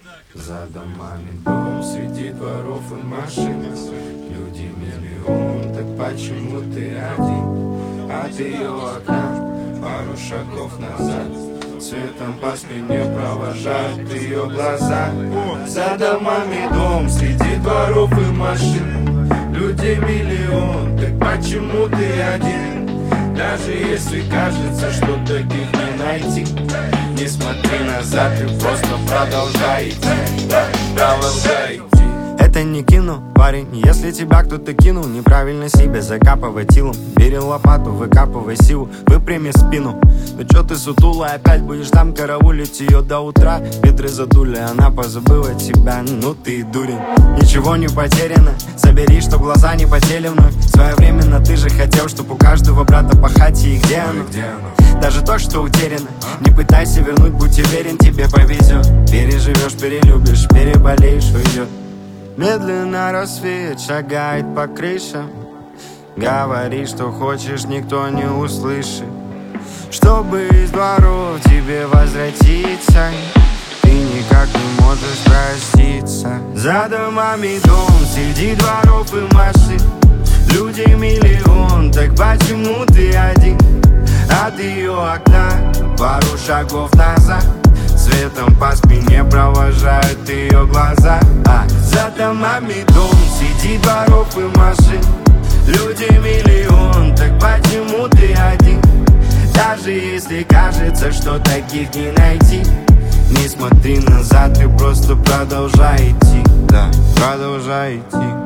За домами дом, среди дворов и машин. Люди миллион, так почему ты один? От ее окна пару шагов назад, светом по спине провожают ее глаза. За домами дом, среди дворов и машин. Людей миллион, так почему ты один? Даже если кажется, что таких не найти, не смотри назад, ты просто продолжай идти, продолжай идти. Это не кино, парень, если тебя кто-то кинул, неправильно себя закапывай тилом. Бери лопату, выкапывай силу, выпрями спину. Ну чё ты сутула, опять будешь там караулить ее до утра? Ветры задули, она позабыла тебя, ну ты дурень. Ничего не потеряно, собери, что глаза не потели вновь. Своевременно ты же хотел, чтоб у каждого брата по хате, и где оно? Даже то, что утеряно, не пытайся вернуть, будь уверен, тебе повезет. Переживешь, перелюбишь, переболеешь, уйдет. Медленно рассвет шагает по крышам. Говори, что хочешь, никто не услышит. Чтобы из дворов тебе возвратиться, ты никак не можешь проститься. За домами дом, среди дворов и машин. Людей миллион, так почему ты один? От ее окна пару шагов назад, светом по спине провожают ее глаза. За домами дом, среди дворов и машин. Людей миллион, так почему ты один? Даже если кажется, что таких не найти, не смотри назад, ты просто продолжай идти, да, продолжай идти.